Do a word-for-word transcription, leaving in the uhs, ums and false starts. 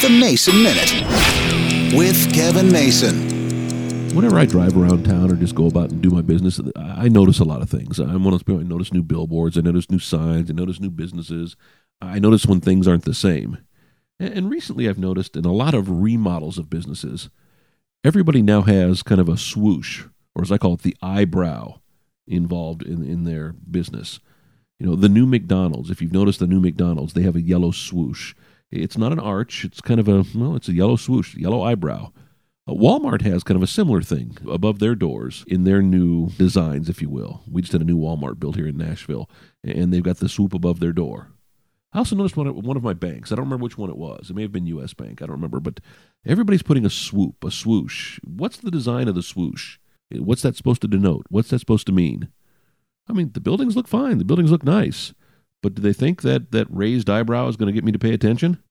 The Mason Minute with Kevin Mason. Whenever I drive around town or just go about and do my business, I notice a lot of things. I'm one of those people. I notice new billboards, I notice new signs, I notice new businesses. I notice when things aren't the same. And recently I've noticed in a lot of remodels of businesses, everybody now has kind of a swoosh, or as I call it, the eyebrow involved in, in their business. You know, the new McDonald's, if you've noticed the new McDonald's, they have a yellow swoosh. It's not an arch. It's kind of a, well, it's a yellow swoosh, yellow eyebrow. Uh, Walmart has kind of a similar thing above their doors in their new designs, if you will. We just had a new Walmart built here in Nashville, and they've got the swoop above their door. I also noticed one at one of my banks. I don't remember which one it was. It may have been U S Bank. I don't remember. But everybody's putting a swoop, a swoosh. What's the design of the swoosh? What's that supposed to denote? What's that supposed to mean? I mean, the buildings look fine. The buildings look nice. But do they think that that raised eyebrow is going to get me to pay attention?